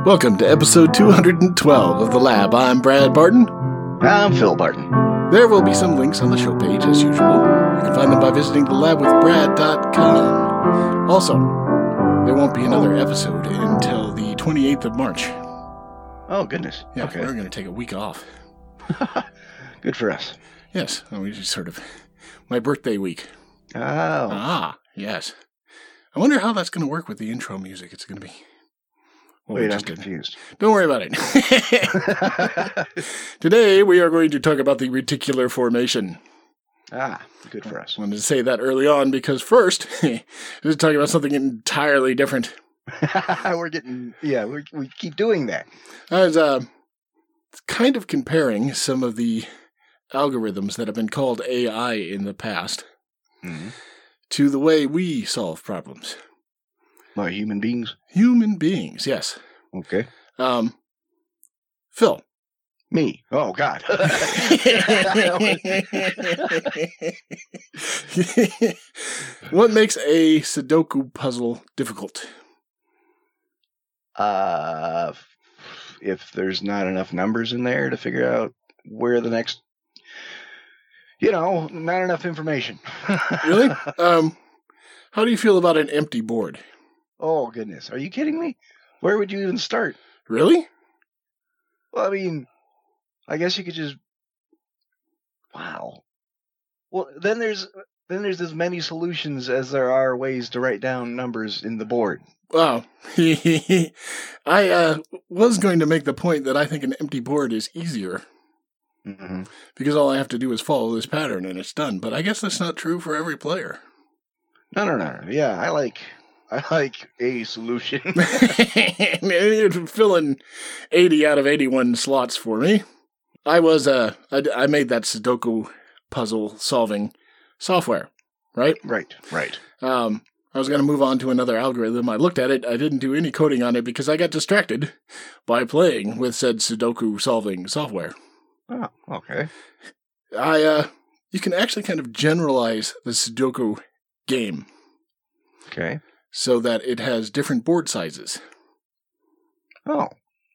Welcome to episode 212 of The Lab. I'm Brad Barton. I'm Phil Barton. There will be some links on the show page, as usual. You can find them by visiting thelabwithbrad.com. Also, there won't be another episode until the 28th of March. Oh, goodness. Yeah, okay. We're going to take a week off. Good for us. Yes, we just sort of... my birthday week. Oh. Yes. I wonder how that's going to work with the intro music. It's going to be... well, Wait, I'm confused. Don't worry about it. Today, we are going to talk about the reticular formation. Good for us. I wanted to say that early on because first, let's talk about something entirely different. we keep doing that. I was kind of comparing some of the algorithms that have been called AI in the past to the way we solve problems. By human beings? Human beings, yes. Okay. Phil. Me. Oh, God. What makes a Sudoku puzzle difficult? If there's not enough numbers in there to figure out where the next... not enough information. Really? How do you feel about an empty board? Oh, goodness. Are you kidding me? Where would you even start? Really? Well, I mean, I guess you could just... Wow. Well, then there's as many solutions as there are ways to write down numbers in the board. Wow. I was going to make the point that I think an empty board is easier. Mm-hmm. Because all I have to do is follow this pattern and it's done. But I guess that's not true for every player. No. Yeah, I like a solution. You're filling 80 out of 81 slots for me. I made that Sudoku puzzle solving software, right? Right. I was going to move on to another algorithm. I looked at it. I didn't do any coding on it because I got distracted by playing with said Sudoku solving software. Oh, okay. You can actually kind of generalize the Sudoku game. Okay. So that it has different board sizes. Oh.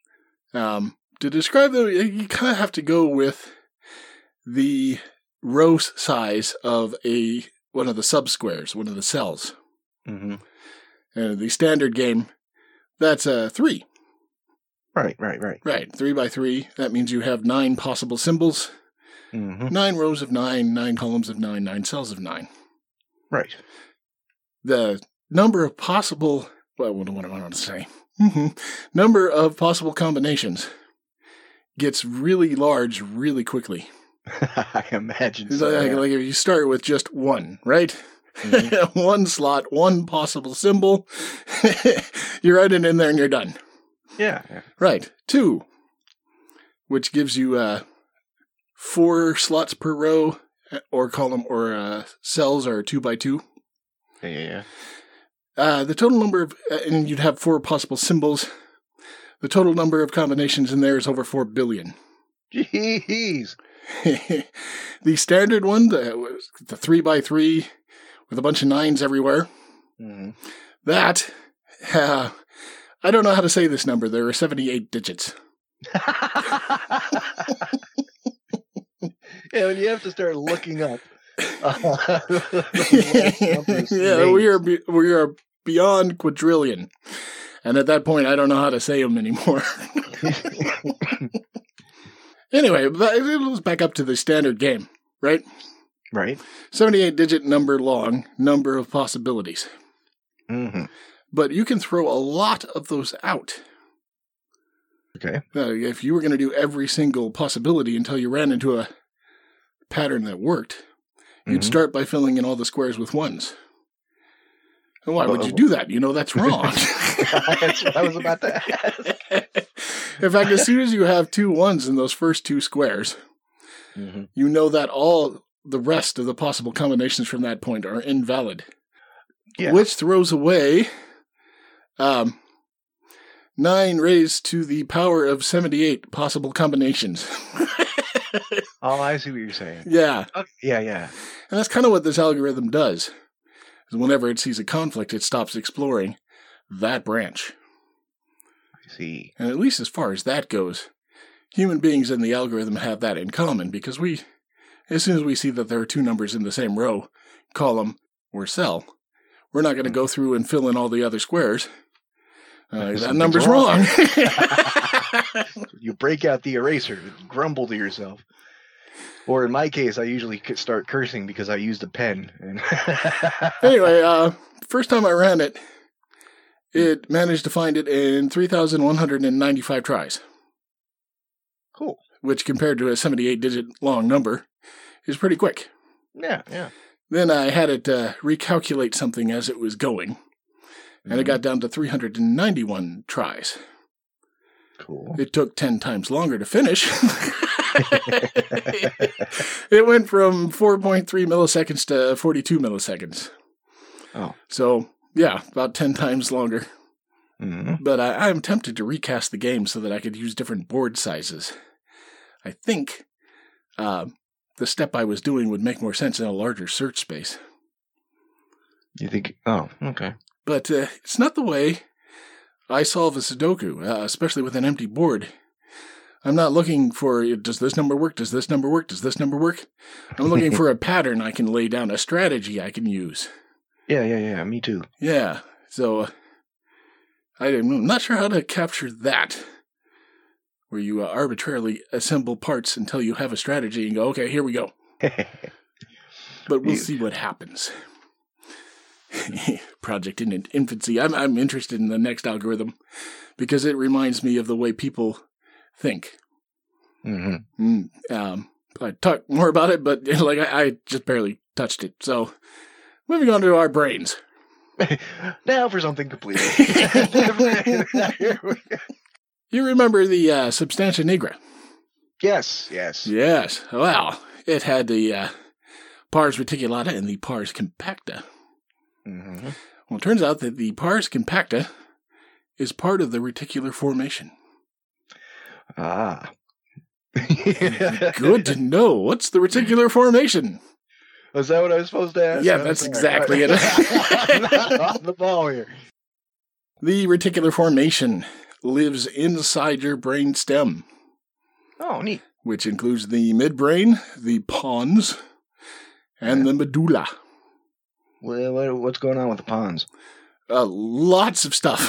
To describe them, you kind of have to go with the row size of one of the subsquares, one of the cells. Mm-hmm. The standard game, that's 3. Right. Right, 3 by 3. That means you have 9 possible symbols, 9 rows of 9, 9 columns of 9, 9 cells of 9. Right. The number of possible, what do I want to say? Number of possible combinations gets really large really quickly. I imagine so. Like if you start with just 1, right? Mm-hmm. 1 slot, 1 possible symbol. You write it in there and you're done. Yeah. Right. 2, which gives you 4 slots per row or column or cells are 2 by 2. Yeah. The total number of, and you'd have 4 possible symbols. The total number of combinations in there is over 4 billion. Jeez. The standard one, the 3 by 3 with a bunch of 9s everywhere. Mm-hmm. That, I don't know how to say this number. There are 78 digits. Yeah, when you have to start looking up. Yeah, we are beyond quadrillion, and at that point, I don't know how to say them anymore. Anyway, let's back up to the standard game, right? Right. 78-digit number long, number of possibilities. Mm-hmm. But you can throw a lot of those out. Okay. If you were going to do every single possibility until you ran into a pattern that worked, you'd start by filling in all the squares with 1s. And why would you do that? That's wrong. That's what I was about to ask. In fact, as soon as you have 2 1s in those first 2 squares, you know that all the rest of the possible combinations from that point are invalid. Yeah. Which throws away 9 raised to the power of 78 possible combinations. Oh, I see what you're saying. Yeah. Okay. Yeah. And that's kind of what this algorithm does. Is whenever it sees a conflict, it stops exploring that branch. I See. And at least as far as that goes, human beings and the algorithm have that in common, because as soon as we see that there are two numbers in the same row, column, or cell, we're not going to go through and fill in all the other squares. That number's wrong. You break out the eraser, grumble to yourself. Or in my case, I usually start cursing because I used a pen. Anyway, first time I ran it, it managed to find it in 3,195 tries. Cool. Which, compared to a 78-digit long number, is pretty quick. Yeah. Then I had it recalculate something as it was going, and it got down to 391 tries. Cool. It took 10 times longer to finish. It went from 4.3 milliseconds to 42 milliseconds. Oh. So, yeah, about 10 times longer. Mm-hmm. But I'm tempted to recast the game so that I could use different board sizes. I think the step I was doing would make more sense in a larger search space. You think? Oh, okay. But it's not the way I solve a Sudoku, especially with an empty board. I'm not looking for, does this number work? Does this number work? Does this number work? I'm looking for a pattern I can lay down, a strategy I can use. Yeah, me too. Yeah, so I'm not sure how to capture that, where you arbitrarily assemble parts until you have a strategy and go, okay, here we go. But we'll see what happens. Project in infancy. I'm interested in the next algorithm because it reminds me of the way people think. Mm-hmm. I talk more about it, but I just barely touched it. So, moving on to our brains. Now for something completely. You remember the substantia nigra? Yes. Yes. Well, it had the pars reticulata and the pars compacta. Mm-hmm. Well, it turns out that the pars compacta is part of the reticular formation. Ah. Good to know. What's the reticular formation? Was that what I was supposed to ask? Yeah, that's exactly it. I'm not on the ball here. The reticular formation lives inside your brain stem. Oh, neat. Which includes the midbrain, the pons, and the medulla. Well, what's going on with the pons? Lots of stuff.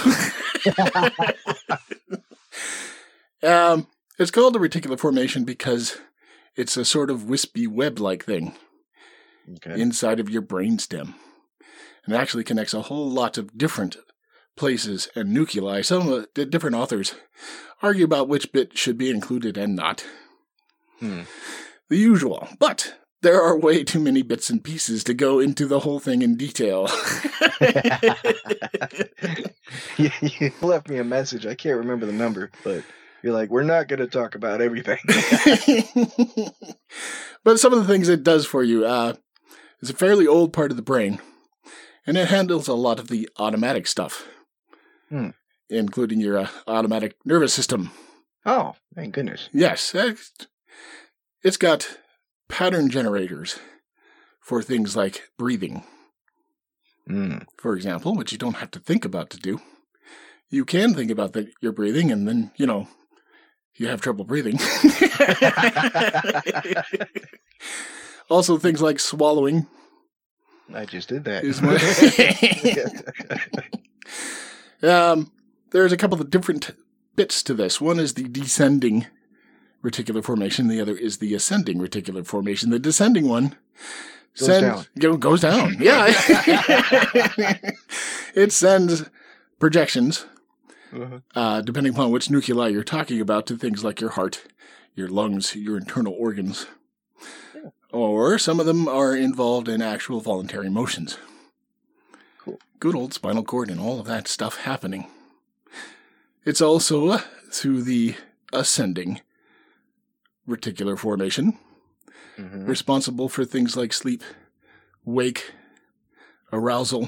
It's called the reticular formation because it's a sort of wispy web-like thing inside of your brainstem. And it actually connects a whole lot of different places and nuclei. Some of the different authors argue about which bit should be included and not. The usual. But there are way too many bits and pieces to go into the whole thing in detail. You left me a message. I can't remember the number, but you're like, we're not going to talk about everything. But some of the things it does for you, it's a fairly old part of the brain, and it handles a lot of the automatic stuff, including your automatic nervous system. Oh, thank goodness. Yes. It's got pattern generators for things like breathing. For example, which you don't have to think about to do. You can think about your breathing, and then, you have trouble breathing. Also, things like swallowing. I just did that. There's a couple of different bits to this. One is the descending reticular formation. The other is the ascending reticular formation. The descending one goes down. Yeah. It sends projections, depending upon which nuclei you're talking about, to things like your heart, your lungs, your internal organs. Yeah. Or some of them are involved in actual voluntary motions. Cool. Good old spinal cord and all of that stuff happening. It's also through the ascending reticular formation, responsible for things like sleep, wake, arousal,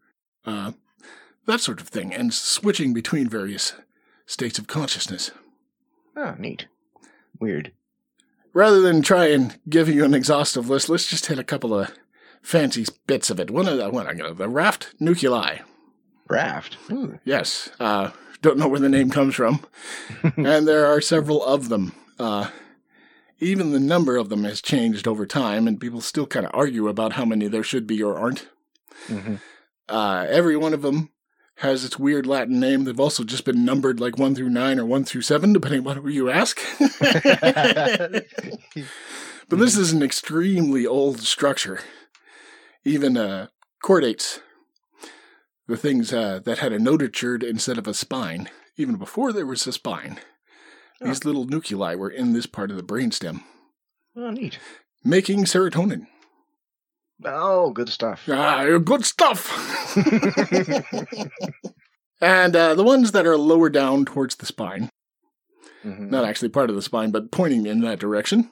that sort of thing, and switching between various states of consciousness. Oh, neat. Weird. Rather than try and give you an exhaustive list, let's just hit a couple of fancy bits of it. The raft nuclei. Raft? Yes. Don't know where the name comes from. And there are several of them. Even the number of them has changed over time, and people still kind of argue about how many there should be or aren't. Mm-hmm. Every one of them has its weird Latin name. They've also just been numbered like 1 through 9 or 1 through 7, depending on who you ask. But this is an extremely old structure. Even chordates, the things that had a notochord instead of a spine, even before there was a spine, these little nuclei were in this part of the brainstem. Oh, neat. Making serotonin. Oh, good stuff. Good stuff! And the ones that are lower down towards the spine, not actually part of the spine, but pointing in that direction,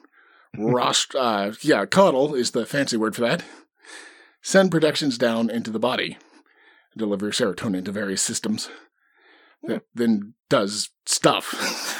caudal is the fancy word for that, send protections down into the body, deliver serotonin to various systems, that then does stuff.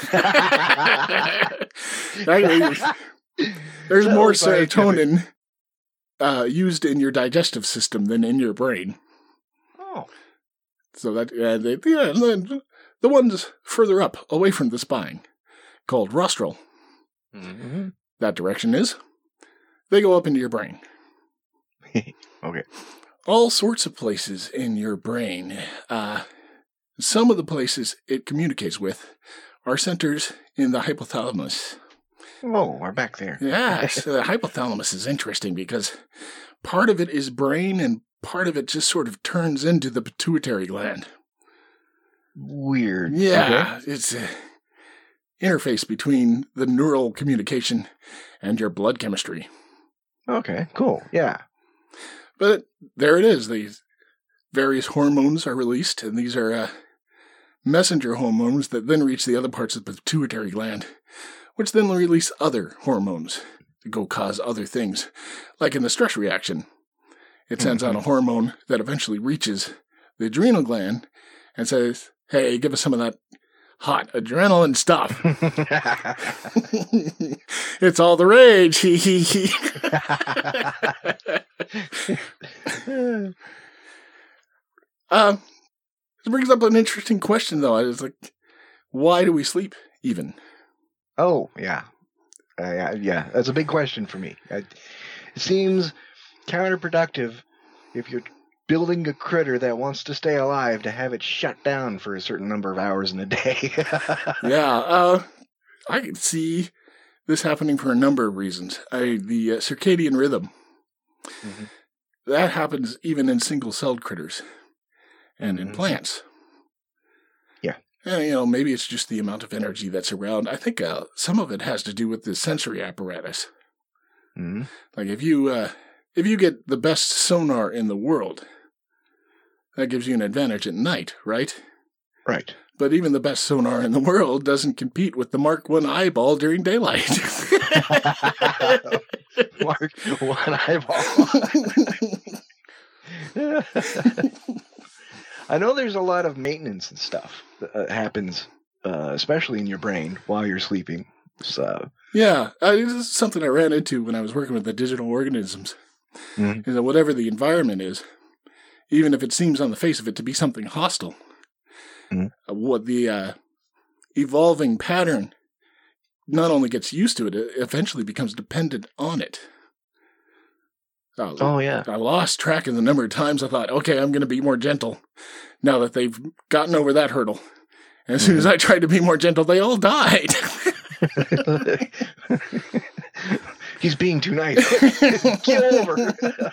There's more serotonin used in your digestive system than in your brain. Oh. So that, the ones further up, away from the spine, called rostral. Mm-hmm. That direction is, they go up into your brain. Okay. All sorts of places in your brain. Some of the places it communicates with are centers in the hypothalamus. Oh, we're back there. Yes, the hypothalamus is interesting because part of it is brain and part of it just sort of turns into the pituitary gland. Weird. Yeah, okay. It's an interface between the neural communication and your blood chemistry. Okay, cool. Yeah. But there it is. These various hormones are released, and these are messenger hormones that then reach the other parts of the pituitary gland, which then release other hormones to go cause other things. Like in the stress reaction, it sends out a hormone that eventually reaches the adrenal gland and says, hey, give us some of that hot adrenaline stuff. It's all the rage. It brings up an interesting question, though. It's like, why do we sleep even? Oh, yeah. Yeah, that's a big question for me. It seems counterproductive if you're building a critter that wants to stay alive to have it shut down for a certain number of hours in a day. Yeah, I can see this happening for a number of reasons. The circadian rhythm, that happens even in single-celled critters and in plants. Yeah. And, maybe it's just the amount of energy that's around. I think some of it has to do with the sensory apparatus. Mm-hmm. Like if you get the best sonar in the world, that gives you an advantage at night, right? Right. But even the best sonar in the world doesn't compete with the Mark I eyeball during daylight. Mark I eyeball. I know there's a lot of maintenance and stuff that happens, especially in your brain while you're sleeping. So yeah, this is something I ran into when I was working with the digital organisms. Is that whatever the environment is, even if it seems on the face of it to be something hostile, what the evolving pattern not only gets used to it, it eventually becomes dependent on it. Oh, yeah. I lost track of the number of times I thought, okay, I'm going to be more gentle now that they've gotten over that hurdle. And as soon as I tried to be more gentle, they all died. He's being too nice. Get over.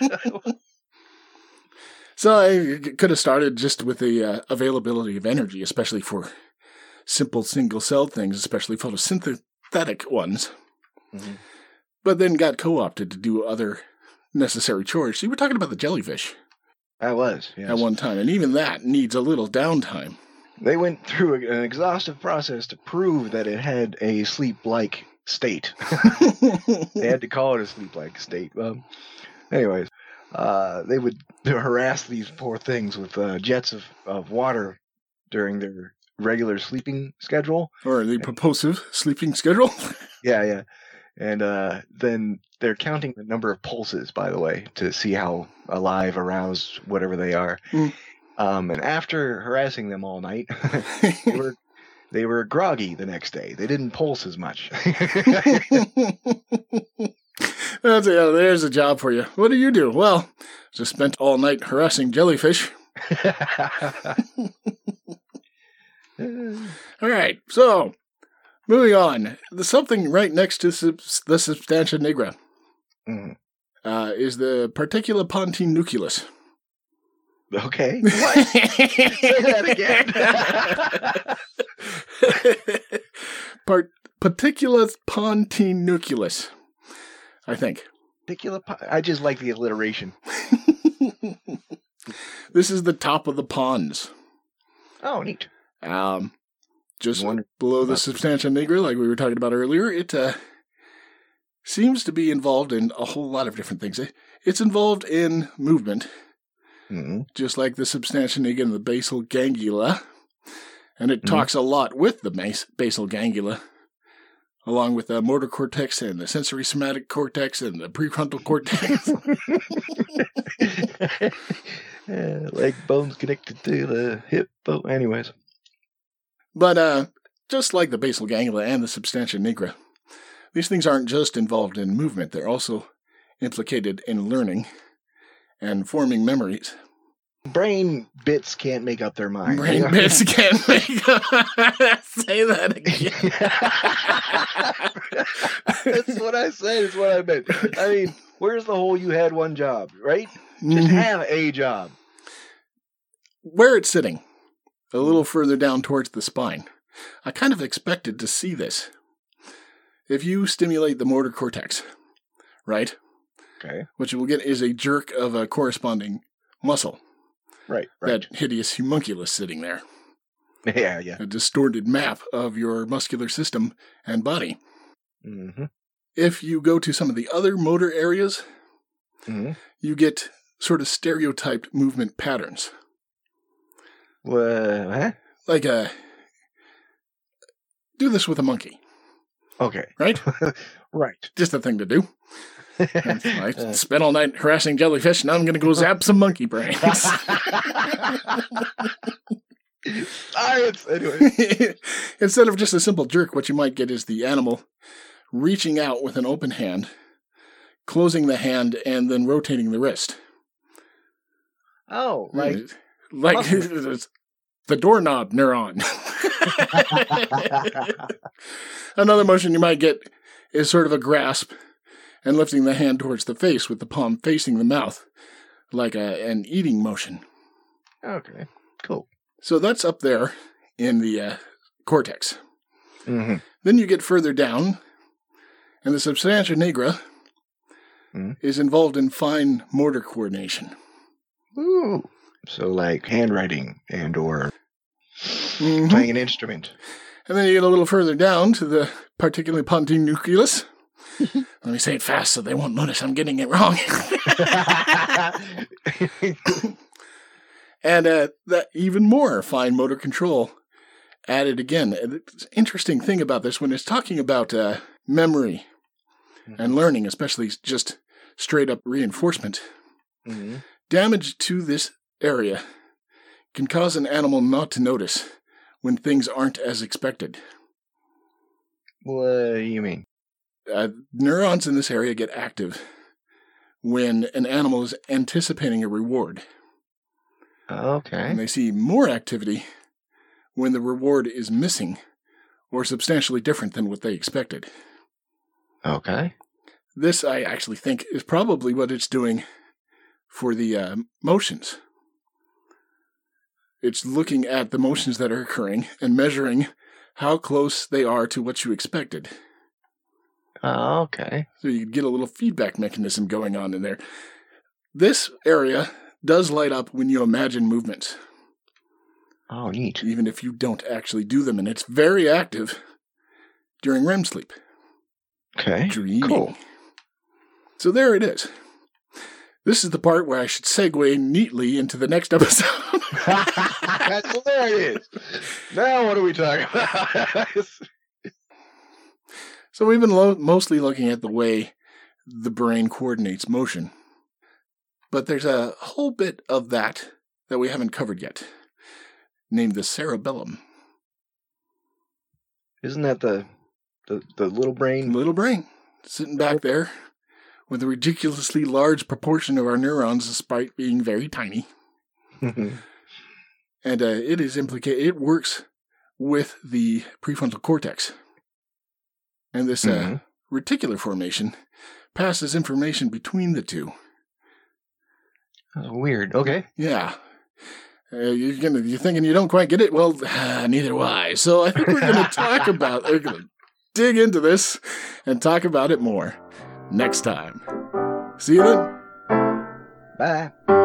So I could have started just with the availability of energy, especially for simple single-celled things, especially photosynthetic ones. But then got co-opted to do other necessary chores. So you were talking about the jellyfish. I was, yes. At one time, and even that needs a little downtime. They went through an exhaustive process to prove that it had a sleep-like state. They had to call it a sleep-like state. Anyways, they would harass these poor things with jets of water during their regular sleeping schedule. Or the propulsive sleeping schedule. Yeah. And then they're counting the number of pulses, by the way, to see how alive, aroused, whatever they are. And after harassing them all night, they were groggy the next day. They didn't pulse as much. There's a job for you. What do you do? Well, just spent all night harassing jellyfish. All right, so moving on. There's something right next to the substantia nigra is the particula pontine nucleus. Okay. What? Say that again. Particula pontine nucleus, I think. I just like the alliteration. This is the top of the pons. Oh, neat. Just below the substantia nigra, like we were talking about earlier, it seems to be involved in a whole lot of different things. It's involved in movement, just like the substantia nigra and the basal ganglia, and it talks a lot with the basal ganglia, along with the motor cortex and the sensory somatic cortex and the prefrontal cortex. Like bones connected to the hip bone. Anyways. But just like the basal ganglia and the substantia nigra, these things aren't just involved in movement. They're also implicated in learning and forming memories. Brain bits can't make up their mind. Brain bits can't make up. Say that again. That's what I said. That's what I meant. I mean, where's the whole you had one job, right? Just have a job. Where it's sitting, a little further down towards the spine. I kind of expected to see this. If you stimulate the motor cortex, right? Okay. What you will get is a jerk of a corresponding muscle. Right. That hideous homunculus sitting there. Yeah. A distorted map of your muscular system and body. Mm-hmm. If you go to some of the other motor areas, you get sort of stereotyped movement patterns. What? Like do this with a monkey. Okay. Right? Right. Just a thing to do. I spent all night harassing jellyfish, now I'm going to go zap some monkey brains. Science! Anyway. Instead of just a simple jerk, what you might get is the animal reaching out with an open hand, closing the hand, and then rotating the wrist. Oh, like the doorknob neuron. Another motion you might get is sort of a grasp and lifting the hand towards the face with the palm facing the mouth, like an eating motion. Okay, cool. So that's up there in the cortex. Mm-hmm. Then you get further down, and the substantia nigra is involved in fine motor coordination. Ooh. So like handwriting and or playing an instrument. And then you get a little further down to the particularly pontine nucleus. Let me say it fast so they won't notice I'm getting it wrong. And that even more fine motor control added again. The interesting thing about this, when it's talking about memory and learning, especially just straight up reinforcement, damage to this area can cause an animal not to notice when things aren't as expected. What do you mean? Neurons in this area get active when an animal is anticipating a reward. Okay. And they see more activity when the reward is missing or substantially different than what they expected. Okay. This, I actually think, is probably what it's doing for the motions. It's looking at the motions that are occurring and measuring how close they are to what you expected. Okay. So you get a little feedback mechanism going on in there. This area does light up when you imagine movements. Oh, neat. Even if you don't actually do them, and it's very active during REM sleep. Okay, dreaming. Cool. So there it is. This is the part where I should segue neatly into the next episode. That's hilarious. Now what are we talking about? So we've been mostly looking at the way the brain coordinates motion. But there's a whole bit of that that we haven't covered yet, named the cerebellum. Isn't that the little brain? Little brain, sitting back there with a ridiculously large proportion of our neurons, despite being very tiny. And it is implicated. It works with the prefrontal cortex, and this reticular formation passes information between the two. Weird. Okay. Yeah. You're thinking you don't quite get it? Well, neither do I. So I think we're going to dig into this and talk about it more next time. See you then. Bye.